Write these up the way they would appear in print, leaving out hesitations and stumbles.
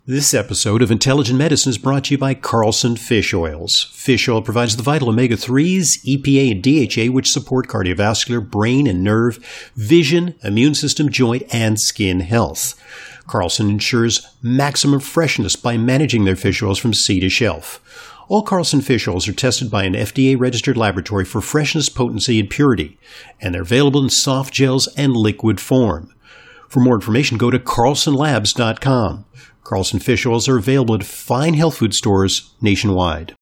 This episode of Intelligent Medicine is brought to you by Carlson Fish Oils. Fish oil provides the vital omega-3s, EPA, and DHA, which support cardiovascular, brain and nerve, vision, immune system, joint, and skin health. Carlson ensures maximum freshness by managing their fish oils from sea to shelf. All Carlson fish oils are tested by an FDA-registered laboratory for freshness, potency, and purity, and they're available in soft gels and liquid form. For more information, go to carlsonlabs.com. Carlson fish oils are available at fine health food stores nationwide.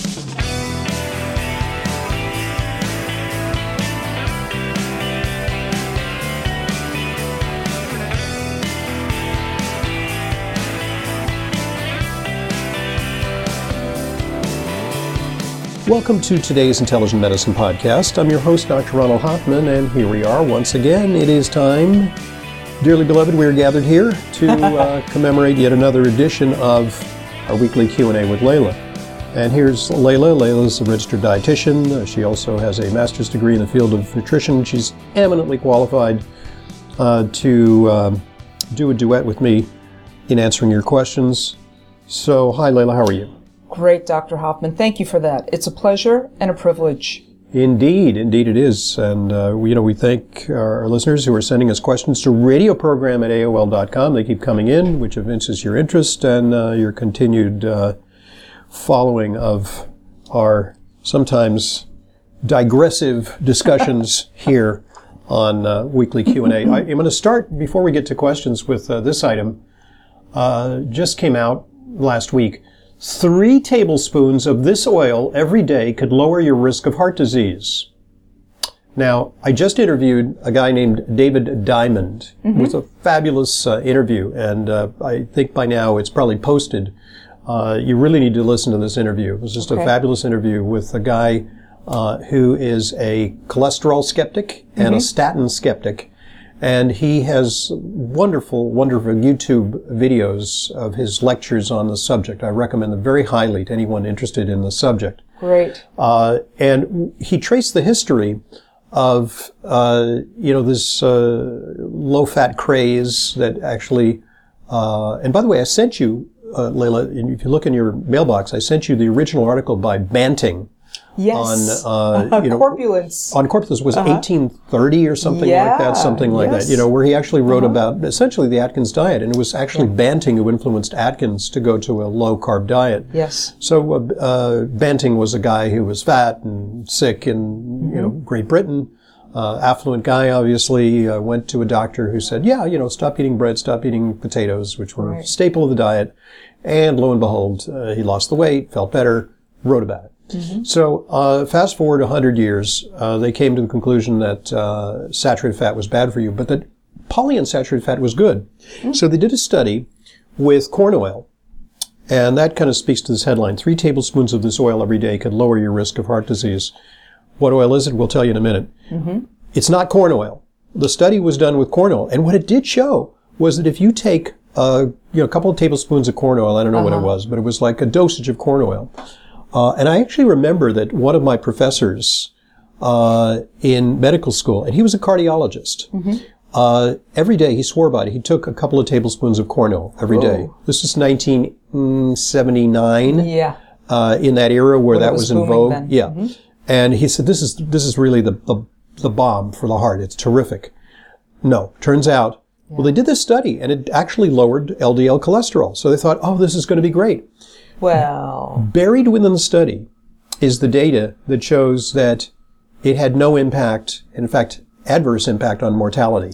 Welcome to today's Intelligent Medicine Podcast. I'm your host, Dr. Ronald Hoffman, and here we are once again. It is time. Dearly beloved, we are gathered here to commemorate yet another edition of our weekly Q&A with Layla. And here's Layla. Layla's a registered dietitian. She also has a master's degree in the field of nutrition. She's eminently qualified to do a duet with me in answering your questions. So, hi Layla, how are you? Great, Dr. Hoffman. Thank you for that. It's a pleasure and a privilege. Indeed it is. And, we thank our listeners who are sending us questions to radioprogram@aol.com. They keep coming in, which evinces your interest and your continued following of our sometimes digressive discussions here on weekly Q&A. I'm going to start, before we get to questions, with this item. Just came out last week. 3 tablespoons of this oil every day could lower your risk of heart disease. Now, I just interviewed a guy named David Diamond. It was a fabulous interview, and I think by now it's probably posted. You really need to listen to this interview. It was just a fabulous interview with a guy who is a cholesterol skeptic and a statin skeptic. And he has wonderful YouTube videos of his lectures on the subject. I recommend them very highly to anyone interested in the subject. Great. And he traced the history of, this low-fat craze that actually, and by the way, I sent you, Layla, if you look in your mailbox, I sent you the original article by Banting. Yes. On corpulence. On corpulence was 1830 or something like that, where he actually wrote about essentially the Atkins diet, and it was actually Banting who influenced Atkins to go to a low-carb diet. Yes. So Banting was a guy who was fat and sick in Great Britain, affluent guy, obviously, went to a doctor who said, stop eating bread, stop eating potatoes, which were a staple of the diet, and lo and behold, he lost the weight, felt better, wrote about it. So, fast forward 100 years, they came to the conclusion that saturated fat was bad for you, but that polyunsaturated fat was good. So they did a study with corn oil, and that kind of speaks to this headline. 3 tablespoons of this oil every day could lower your risk of heart disease. What oil is it? We'll tell you in a minute. It's not corn oil. The study was done with corn oil, and what it did show was that if you take a couple of tablespoons of corn oil, I don't know what it was, but it was like a dosage of corn oil. And I actually remember that one of my professors in medical school, and he was a cardiologist, every day, he swore by it, he took a couple of tablespoons of corn oil every day. This is 1979, in that era where that was in vogue. Then. And he said, this is really the bomb for the heart. It's terrific. No, turns out, well, they did this study, and it actually lowered LDL cholesterol. So they thought, this is going to be great. Well, buried within the study is the data that shows that it had no impact, in fact, adverse impact on mortality.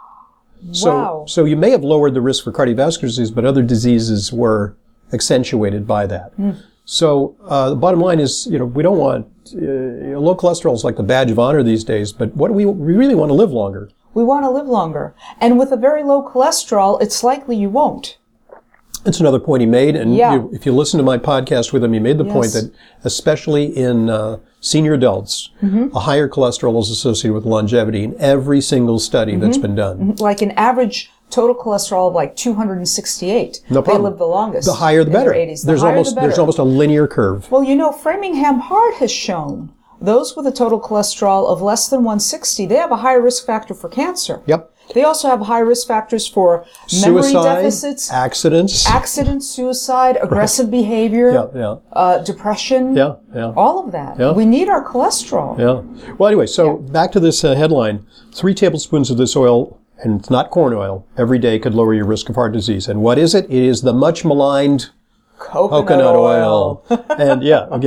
So you may have lowered the risk for cardiovascular disease, but other diseases were accentuated by that. So the bottom line is, we don't want, low cholesterol is like the badge of honor these days, but what do we really want to live longer. We want to live longer. And with a very low cholesterol, it's likely you won't. That's another point he made, and if you listen to my podcast with him, he made the point that especially in senior adults, a higher cholesterol is associated with longevity in every single study that's been done. Like an average total cholesterol of like 268. No problem. They live the longest. The higher the better. There's almost a linear curve. Well, Framingham Heart has shown those with a total cholesterol of less than 160, they have a higher risk factor for cancer. Yep. They also have high risk factors for memory Suicide, deficits, accidents, suicide, aggressive behavior, depression, all of that. Yeah. We need our cholesterol. Yeah. Well, anyway, so back to this headline. 3 tablespoons of this oil, and it's not corn oil, every day could lower your risk of heart disease. And what is it? It is the much maligned coconut oil. And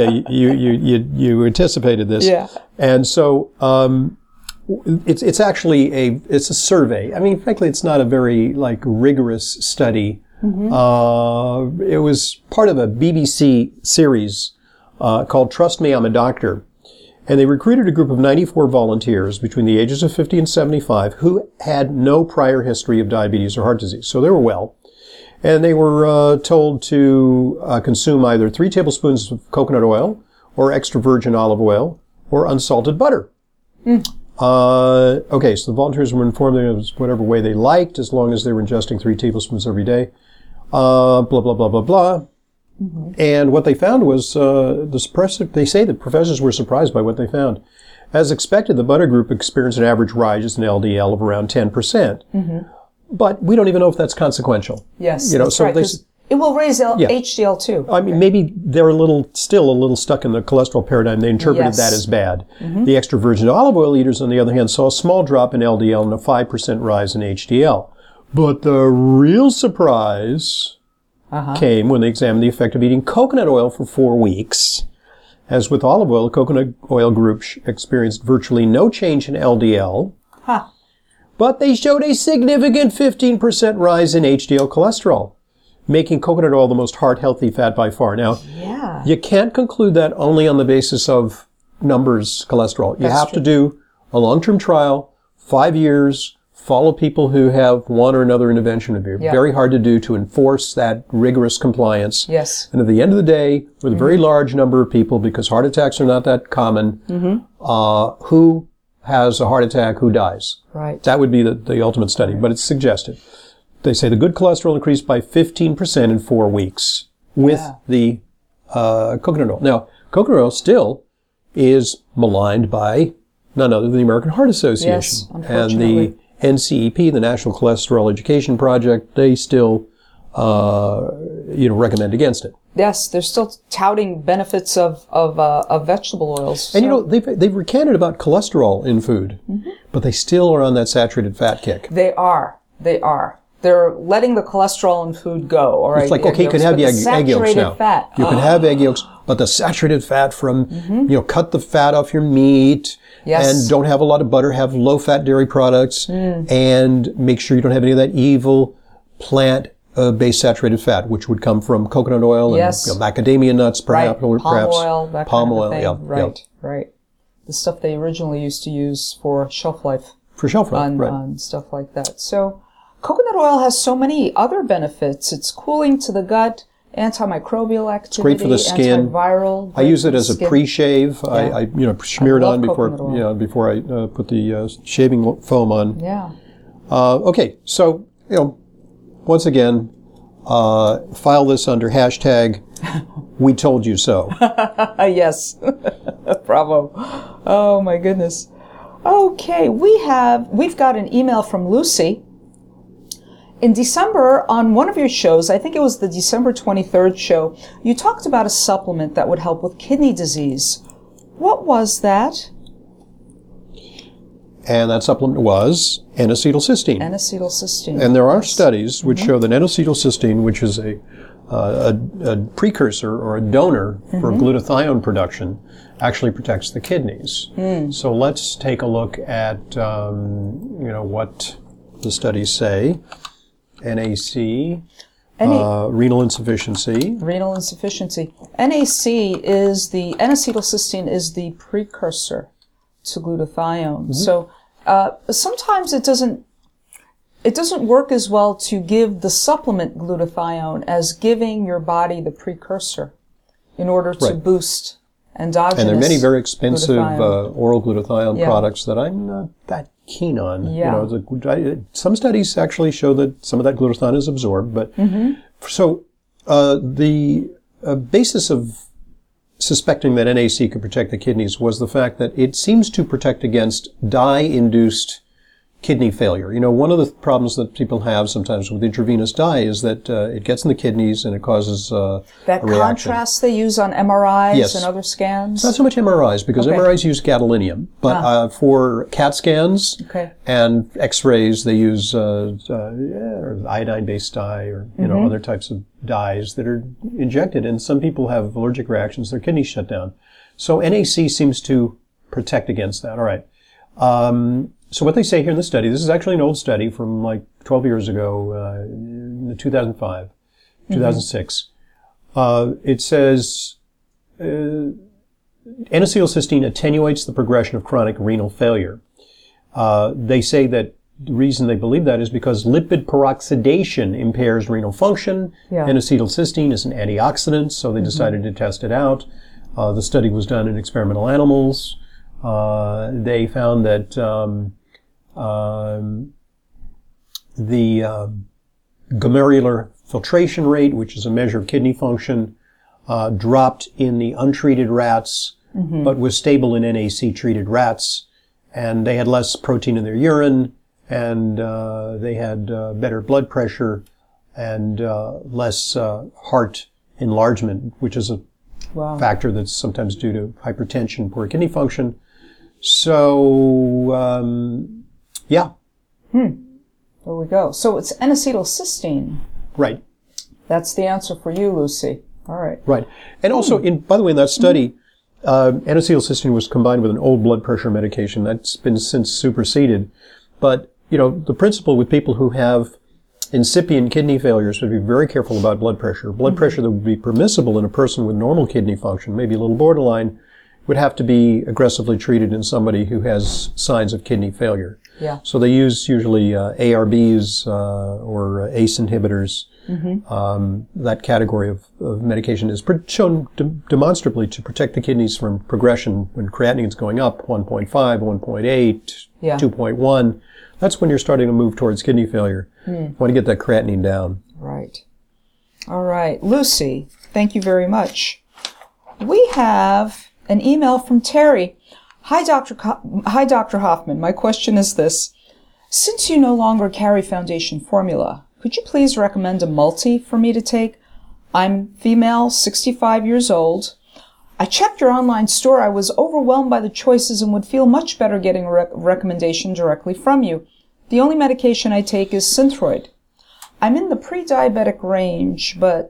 you anticipated this. Yeah. And so, it's actually it's a survey. I mean, frankly, it's not a very rigorous study. Mm-hmm. It was part of a BBC series called Trust Me, I'm a Doctor. And they recruited a group of 94 volunteers between the ages of 50 and 75 who had no prior history of diabetes or heart disease. So they were well. And they were told to consume either 3 tablespoons of coconut oil or extra virgin olive oil or unsalted butter. Mm. Okay, so the volunteers were informed it was whatever way they liked, as long as they were ingesting 3 tablespoons every day. Blah, blah, blah, blah, blah. Mm-hmm. And what they found was they say that professors were surprised by what they found. As expected, the butter group experienced an average rise in LDL of around 10%. Mm-hmm. But we don't even know if that's consequential. Yes, that's right. It will raise HDL too. I mean, maybe they're still a little stuck in the cholesterol paradigm. They interpreted that as bad. Mm-hmm. The extra virgin olive oil eaters, on the other hand, saw a small drop in LDL and a 5% rise in HDL. But the real surprise came when they examined the effect of eating coconut oil for 4 weeks. As with olive oil, the coconut oil group experienced virtually no change in LDL. Huh. But they showed a significant 15% rise in HDL cholesterol, making coconut oil the most heart-healthy fat by far. Now, you can't conclude that only on the basis of numbers cholesterol. You have to do a long-term trial, 5 years, follow people who have one or another intervention. It would be very hard to do to enforce that rigorous compliance. Yes. And at the end of the day, with a very large number of people, because heart attacks are not that common, who has a heart attack, who dies? Right. That would be the ultimate study, but it's suggested. They say the good cholesterol increased by 15% in 4 weeks with the coconut oil. Now, coconut oil still is maligned by none other than the American Heart Association. Yes, unfortunately. And the NCEP, the National Cholesterol Education Project, they still recommend against it. Yes, they're still touting benefits of vegetable oils. And they've recanted about cholesterol in food, but they still are on that saturated fat kick. They are. They're letting the cholesterol in food go. All right. It's like, okay, you can have the egg yolks now. Fat. You can have egg yolks, but the saturated fat from, cut the fat off your meat. Yes. And don't have a lot of butter, have low-fat dairy products, and make sure you don't have any of that evil plant-based saturated fat, which would come from coconut oil and macadamia nuts, perhaps. Palm oil, that palm kind oil, of thing. Right. The stuff they originally used to use for shelf life. On stuff like that. So coconut oil has so many other benefits. It's cooling to the gut, antimicrobial activity, it's great for the skin. Antiviral. I use it as a pre-shave. I smear it on before I put the shaving foam on. Yeah. Okay, so once again, file this under hashtag We Told You So. Yes. Bravo. Oh my goodness. Okay, we've got an email from Lucy. In December, on one of your shows, I think it was the December 23rd show, you talked about a supplement that would help with kidney disease. What was that? And that supplement was N-acetylcysteine. N-acetylcysteine. And there are studies which show that N-acetylcysteine, which is a precursor or a donor for glutathione production, actually protects the kidneys. So let's take a look at what the studies say. NAC, renal insufficiency. Renal insufficiency. NAC is N-acetylcysteine is the precursor to glutathione. So sometimes it doesn't work as well to give the supplement glutathione as giving your body the precursor in order to boost endogenous. And there are many very expensive oral glutathione products that I'm not that keen on. Yeah. Some studies actually show that some of that glutathione is absorbed, but so the basis of suspecting that NAC could protect the kidneys was the fact that it seems to protect against dye-induced kidney failure. You know, one of the problems that people have sometimes with intravenous dye is that it gets in the kidneys and it causes that a reaction. contrast they use on MRIs Yes. and other scans? Not so much MRIs, because Okay. MRIs use gadolinium, but for CAT scans Okay. and X-rays, they use iodine-based dye or other types of dyes that are injected. And some people have allergic reactions; their kidneys shut down. So NAC seems to protect against that. All right. So what they say here in the study, this is actually an old study from like 12 years ago, in 2005, 2006. It says N-acetylcysteine attenuates the progression of chronic renal failure. They say that the reason they believe that is because lipid peroxidation impairs renal function. Yeah. N-acetylcysteine is an antioxidant, so they decided to test it out. The study was done in experimental animals. They found that the glomerular filtration rate, which is a measure of kidney function, dropped in the untreated rats, but was stable in NAC-treated rats. And they had less protein in their urine, and they had better blood pressure and less heart enlargement, which is a Wow. factor that's sometimes due to hypertension, poor kidney function. So, yeah, There we go. So it's N-acetylcysteine. right, That's the answer for you, Lucy. All right. right. And also, by the way, in that study, N-acetylcysteine was combined with an old blood pressure medication that's been since superseded. But, the principle with people who have incipient kidney failures would be very careful about blood pressure. Blood pressure that would be permissible in a person with normal kidney function, maybe a little borderline, would have to be aggressively treated in somebody who has signs of kidney failure. Yeah. So they use usually ARBs or ACE inhibitors. That category of medication is shown demonstrably to protect the kidneys from progression when creatinine is going up, 1.5, 1.8, Yeah. 2.1. That's when you're starting to move towards kidney failure. You want to get that creatinine down. Right. All right. Lucy, thank you very much. We have an email from Terry. Hi, Dr. Hoffman. My question is this. Since you no longer carry Foundation Formula, could you please recommend a multi for me to take? I'm female, 65 years old. I checked your online store. I was overwhelmed by the choices and would feel much better getting a recommendation directly from you. The only medication I take is Synthroid. I'm in the pre-diabetic range, but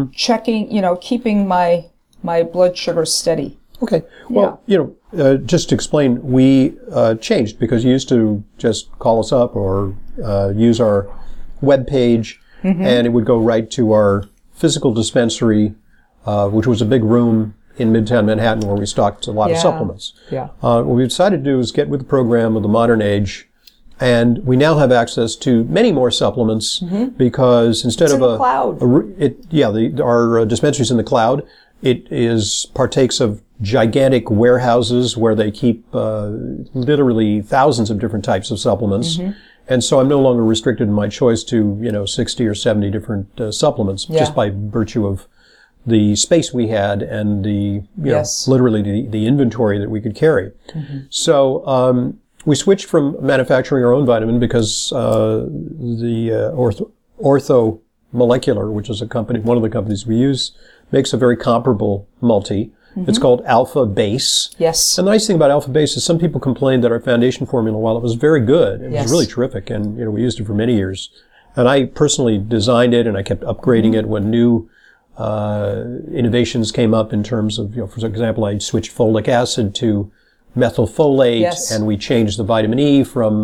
keeping my blood sugar steady. Okay. Well, just to explain, we changed because you used to just call us up or use our web page, and it would go right to our physical dispensary, which was a big room in Midtown Manhattan where we stocked a lot of supplements. Yeah. What we decided to do is get with the program of the modern age, and we now have access to many more supplements because instead It's of in the cloud. our dispensary's in the cloud. It partakes of gigantic warehouses where they keep literally thousands of different types of supplements. And so I'm no longer restricted in my choice to, 60 or 70 different supplements just by virtue of the space we had and the, literally the inventory that we could carry. So, we switched from manufacturing our own vitamin because, the Ortho Molecular, which is one of the companies we use, makes a very comparable multi. It's called Alpha Base. Yes. And the nice thing about Alpha Base is some people complained that our Foundation Formula, while it was very good, it was really terrific, and we used it for many years. And I personally designed it, and I kept upgrading it when new innovations came up in terms of, for example, I switched folic acid to methylfolate, and we changed the vitamin E from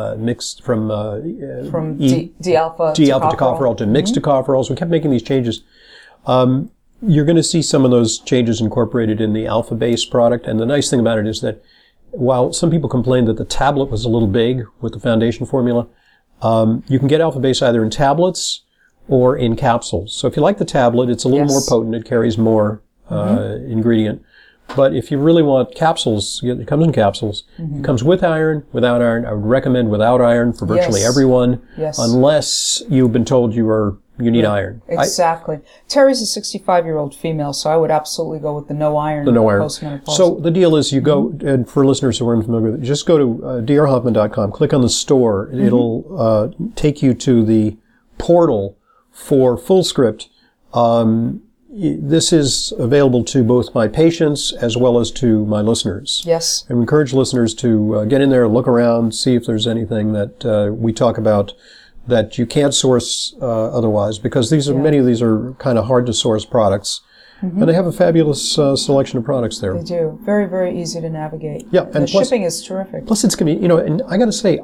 D-alpha tocopherol to mixed tocopherol. So we kept making these changes. You're going to see some of those changes incorporated in the Alpha Base product. And the nice thing about it is that while some people complained that the tablet was a little big with the Foundation Formula, you can get Alpha Base either in tablets or in capsules. So if you like the tablet, it's a little more potent. It carries more ingredient. But if you really want capsules, it comes in capsules. It comes with iron, without iron. I would recommend without iron for virtually everyone, unless you've been told you are you need iron. Exactly. Terry's a 65-year-old female, so I would absolutely go with the no iron. The no iron. Postmenopausal. So the deal is you go, and for listeners who aren't familiar with it, just go to drhoffman.com, click on the store. It'll take you to the portal for FullScript. This is available to both my patients as well as to my listeners. Yes. I encourage listeners to get in there, look around, see if there's anything that we talk about that you can't source otherwise, because many of these are kind of hard to source products. And they have a fabulous selection of products there. They do. Very, very easy to navigate. Yeah, and the shipping is terrific. Plus, it's going to be, and I got to say,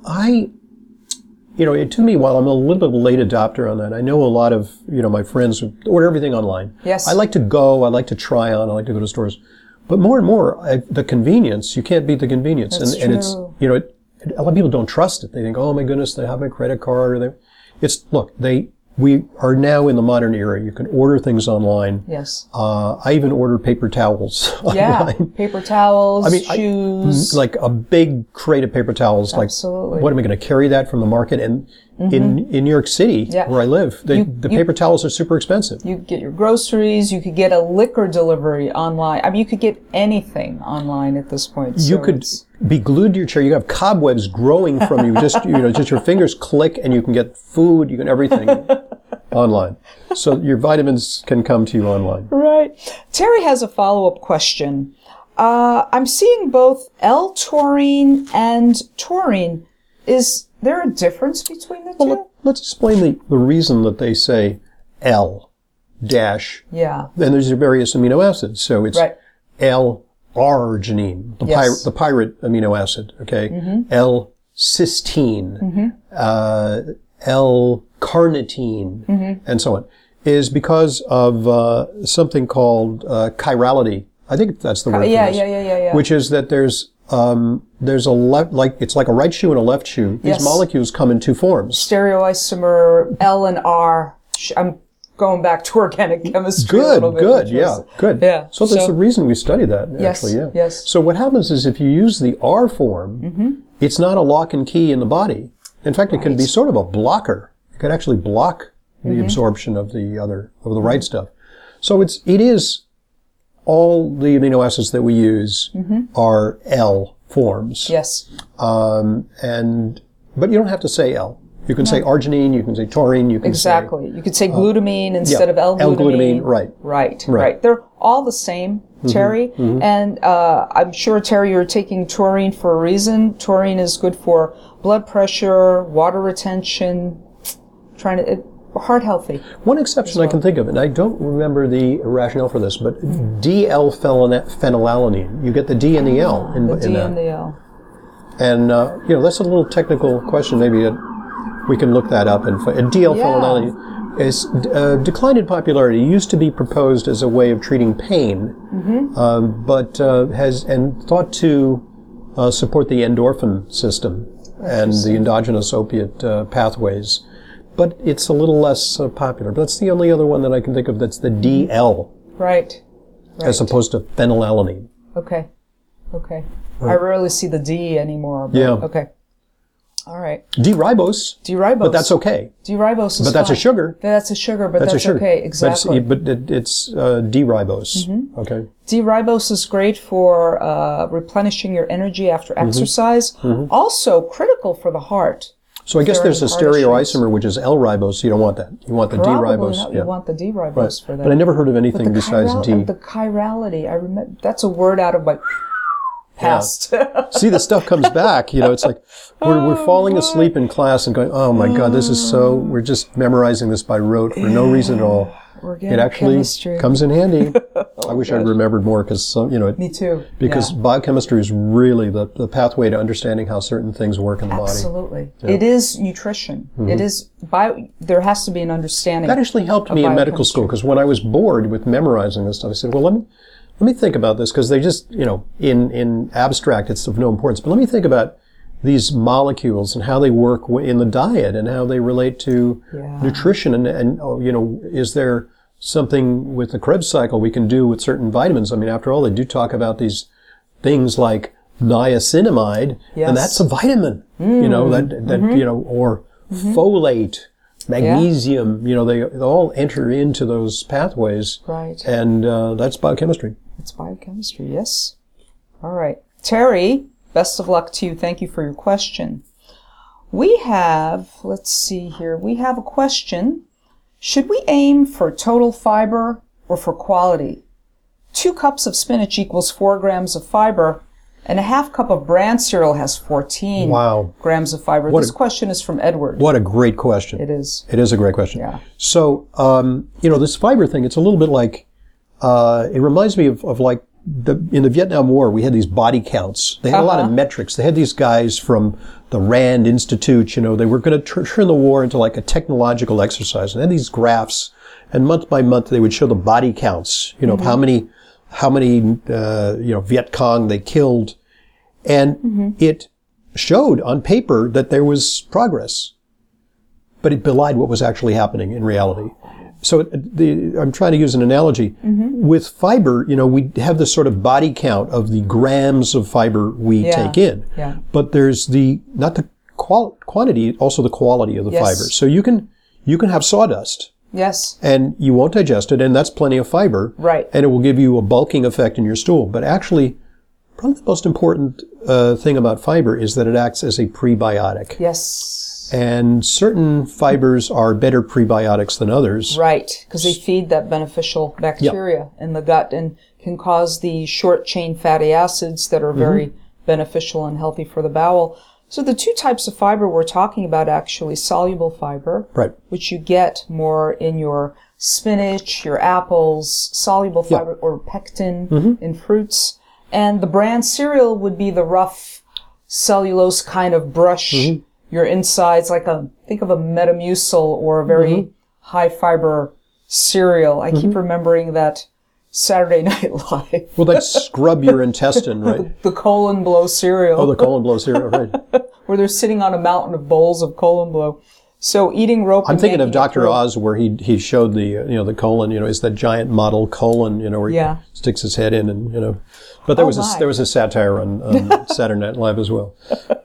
it took me a while. I'm a little bit of a late adopter on that. I know a lot of, my friends who order everything online. Yes. I like to go. I like to try on. I like to go to stores. But more and more, the convenience, you can't beat the convenience. That's and it's, a lot of people don't trust it. They think, oh my goodness, they have my credit card. We are now in the modern era. You can order things online. Yes. I even order paper towels online. Paper towels, shoes. Like a big crate of paper towels. Absolutely. Like, what am I going to carry that from the market? And in New York City, where I live, the paper towels are super expensive. You could get your groceries. You could get a liquor delivery online. I mean, you could get anything online at this point. You could be glued to your chair. You have cobwebs growing from you. Just your fingers click, and you can get food. You can everything online. So your vitamins can come to you online. Right. Terry has a follow-up question. I'm seeing both L-taurine and taurine. Is there a difference between the two? Well, let's explain the reason that they say L dash. Yeah. And there's various amino acids. So it's L-arginine, the pirate amino acid, okay? L-cysteine, L-carnitine, and so on, is because of something called chirality. I think that's the word for this. Yeah. Which is that there's a it's like a right shoe and a left shoe. These molecules come in two forms. Stereoisomer L and R. I'm going back to organic chemistry a little bit. Good. Yeah. So there's a reason we study that, actually, yeah. Yes. So what happens is if you use the R form, it's not a lock and key in the body. In fact, it can be sort of a blocker. It could actually block the absorption of the right stuff. So it is all the amino acids that we use are L forms. Yes. But you don't have to say L. You can say arginine, you can say taurine, you can say... You could say glutamine instead of L-glutamine. Right. They're all the same, Terry. And I'm sure, Terry, you're taking taurine for a reason. Taurine is good for blood pressure, water retention, heart healthy. One exception I can think of, and I don't remember the rationale for this, but D-L-phenylalanine. You get the D and the L in that. And the L. And, that's a little technical question. Maybe we can look that up. And D-L-phenylalanine is declined in popularity. It used to be proposed as a way of treating pain, but has thought to support the endorphin system and the endogenous opiate pathways. But it's a little less popular. But that's the only other one that I can think of that's the DL. Right. As opposed to phenylalanine. Okay. I rarely see the D anymore. But okay. All right. D-ribose. But that's okay. D-ribose is But that's fine. a sugar. That's a sugar, but that's okay. Exactly. But it's D-ribose. Okay. D-ribose is great for replenishing your energy after exercise. Also critical for the heart. So I guess there's a stereoisomer, which is L-ribose. You don't want that. You want the D-ribose. Not. You want the D-ribose for that. But I never heard of anything besides D. The chirality. I remember that's a word out of my past. See, the stuff comes back. It's like we're falling asleep in class and going, oh my God, this is we're just memorizing this by rote for no reason at all. It actually comes in handy. I wish I'd remembered more because, Me too. Because biochemistry is really the pathway to understanding how certain things work in the body. Absolutely. Yeah. It is nutrition. It is there has to be an understanding. That actually helped me in medical school because when I was bored with memorizing this stuff, I said, well, let me think about this because they just, in abstract, it's of no importance. But let me think about these molecules and how they work in the diet and how they relate to nutrition and is there something with the Krebs cycle we can do with certain vitamins? I mean, after all, they do talk about these things like niacinamide, and that's a vitamin, or folate, magnesium, they all enter into those pathways. Right. And that's biochemistry. It's biochemistry, yes. All right. Terry, best of luck to you. Thank you for your question. We have, let's see here, we have a question. Should we aim for total fiber or for quality? 2 cups of spinach equals 4 grams of fiber, and a half cup of bran cereal has 14 grams of fiber. This question is from Edward. What a great question. It is. It is a great question. Yeah. So, this fiber thing, it's a little bit like, it reminds me of like in the Vietnam War, we had these body counts. They had a lot of metrics. They had these guys from the Rand Institute, they were going to turn the war into like a technological exercise. And they had these graphs, and month by month they would show the body counts, of how many Viet Cong they killed. And it showed on paper that there was progress, but it belied what was actually happening in reality. So I'm trying to use an analogy. With fiber, we have this sort of body count of the grams of fiber we take in. Yeah. But there's not the quantity, also the quality of the fiber. So you can have sawdust. Yes. And you won't digest it, and that's plenty of fiber. Right. And it will give you a bulking effect in your stool. But actually, probably the most important thing about fiber is that it acts as a prebiotic. Yes. And certain fibers are better prebiotics than others. Right, because they feed that beneficial bacteria in the gut and can cause the short-chain fatty acids that are very beneficial and healthy for the bowel. So the 2 types of fiber we're talking about actually soluble fiber, right, which you get more in your spinach, your apples, soluble fiber or pectin in fruits. And the bran cereal would be the rough cellulose kind of brush your insides, like think of a Metamucil or a very high fiber cereal. I keep remembering that Saturday Night Live. Well, that scrub your intestine, right? The colon blow cereal. Oh, the colon blow cereal, right. Where they're sitting on a mountain of bowls of colon blow. So eating rope. I'm thinking of Dr. Oz, where he showed the colon, is that giant model colon, where he sticks his head in and, but there was a satire on Saturday Night Live as well.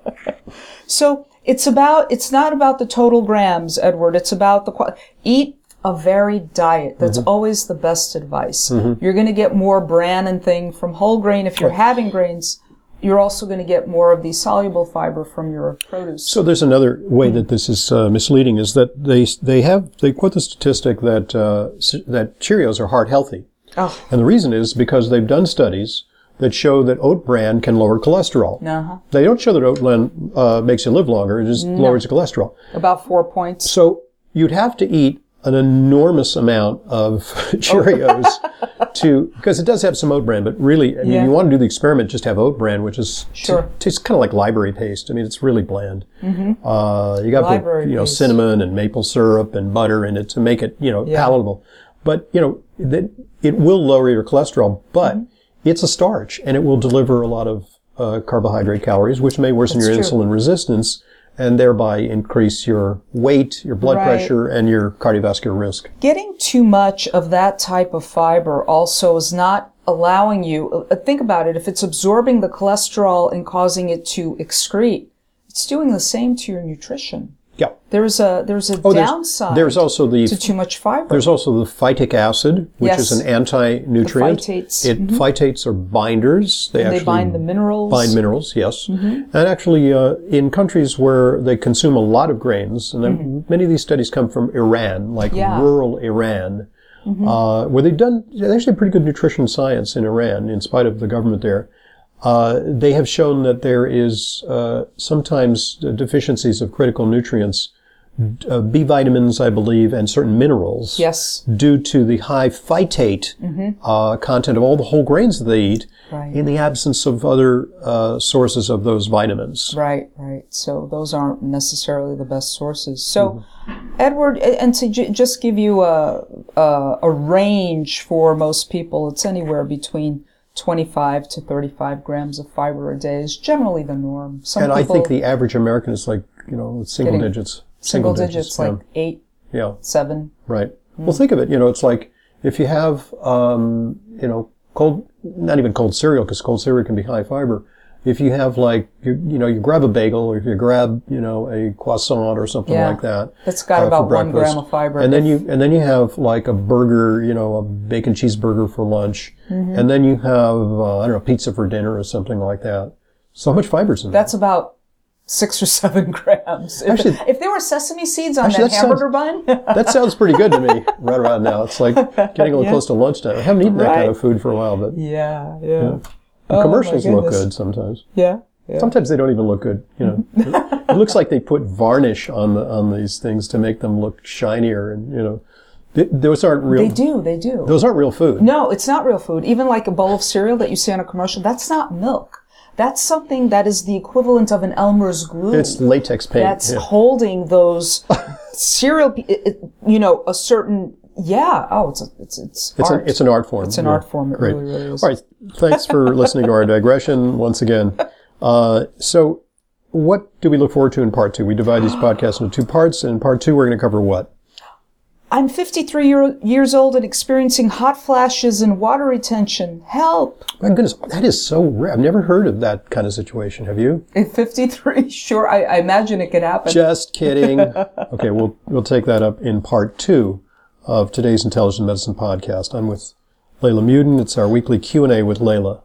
So it's not about the total grams, Edward. It's about eat a varied diet. That's always the best advice. You're going to get more bran and thing from whole grain. If you're having grains, you're also going to get more of the soluble fiber from your produce. So there's another way that this is misleading, is that they quote the statistic that Cheerios are heart healthy. Oh. And the reason is because they've done studies that show that oat bran can lower cholesterol. They don't show that oat bran makes you live longer. It just lowers the cholesterol. About 4 points. So you'd have to eat an enormous amount of Cheerios because it does have some oat bran, but really, you want to do the experiment, just have oat bran, which is tastes kind of like library paste. It's really bland. You got to put, cinnamon and maple syrup and butter in it to make it, palatable. But, it will lower your cholesterol, but it's a starch, and it will deliver a lot of carbohydrate calories, which may worsen your insulin resistance and thereby increase your weight, your blood pressure, and your cardiovascular risk. Getting too much of that type of fiber also is not allowing you, think about it, if it's absorbing the cholesterol and causing it to excrete, it's doing the same to your nutrition. Yeah. There's a downside there's also to too much fiber. There's also the phytic acid, which is an anti-nutrient. The phytates. Phytates are binders. They bind the minerals. Bind minerals, yes. And actually, in countries where they consume a lot of grains, and many of these studies come from Iran, like rural Iran, where they've actually pretty good nutrition science in Iran, in spite of the government there. They have shown that there is sometimes deficiencies of critical nutrients, B vitamins, I believe, and certain minerals, due to the high phytate content of all the whole grains that they eat, in the absence of other sources of those vitamins. Right. So those aren't necessarily the best sources. So, Edward, and to just give you a range for most people, it's anywhere between 25 to 35 grams of fiber a day is generally the norm. I think the average American is like, single digits. Single digits, like 8, 7. Right. Well, think of it, it's like if you have, not even cold cereal, because cold cereal can be high fiber. if you have like, you grab a bagel, or if you grab, a croissant or something like that. It's got for about 1 breakfast. gram of fiber. And then you have like a burger, a bacon cheeseburger for lunch. Mm-hmm. And then you have, I don't know, pizza for dinner or something like that. So much fiber's in That's about 6 or 7 grams. If there were sesame seeds on that hamburger bun. That sounds pretty good to me right around now. It's like getting a little close to lunchtime. I haven't eaten that kind of food for a while, but Yeah. the commercials look good sometimes. Yeah. Sometimes they don't even look good. It looks like they put varnish on these things to make them look shinier, and those aren't real. They do. Those aren't real food. No, it's not real food. Even like a bowl of cereal that you see on a commercial, that's not milk. That's something that is the equivalent of an Elmer's glue. It's latex paint. That's holding those cereal, a certain, it's art. It's an art form. It's an art form. It Great. really, really is. All right. Thanks for listening to our digression once again. So what do we look forward to in part 2? We divide these podcasts into 2 parts, and in part 2 we're going to cover what? I'm 53 years old and experiencing hot flashes and water retention. Help! My goodness, that is so rare. I've never heard of that kind of situation. Have you? At 53, sure. I imagine it could happen. Just kidding. Okay, we'll take that up in part 2 of today's Intelligent Medicine podcast. I'm with Layla Muden. It's our weekly Q&A with Layla.